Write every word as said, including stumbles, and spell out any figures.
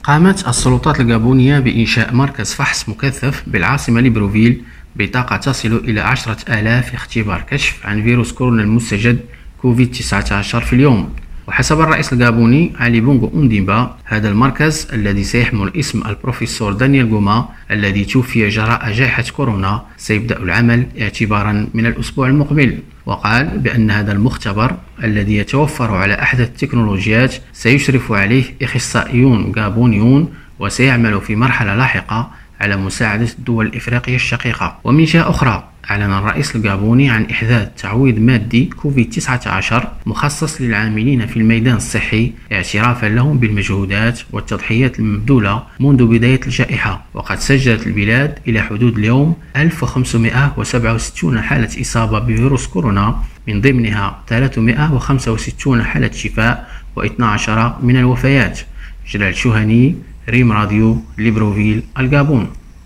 قامت السلطات الغابونية بإنشاء مركز فحص مكثف بالعاصمة ليبروفيل بطاقة تصل إلى عشرة آلاف اختبار كشف عن فيروس كورونا المستجد كوفيد تسعة عشر في اليوم. وحسب الرئيس الغابوني علي بونغو أونديمبا، هذا المركز الذي سيحمل اسم البروفيسور دانيال غوما الذي توفي جراء جائحة كورونا سيبدأ العمل اعتبارا من الأسبوع المقبل. وقال بأن هذا المختبر الذي يتوفر على أحدث التكنولوجيات سيشرف عليه إخصائيون غابونيون، وسيعمل في مرحلة لاحقة على مساعدة الدول الإفريقية الشقيقة. ومن جهة أخرى، أعلن الرئيس الغابوني عن إحداث تعويض مادي كوفيد تسعة عشر مخصص للعاملين في الميدان الصحي اعترافا لهم بالمجهودات والتضحيات المبذولة منذ بداية الجائحة. وقد سجلت البلاد إلى حدود اليوم ألف وخمسمائة وسبعة وستين حالة إصابة بفيروس كورونا، من ضمنها ثلاثمائة وخمسة وستين حالة شفاء واثني عشر من الوفيات. جلال شوهاني، ريم راديو، ليبروفيل، الغابون.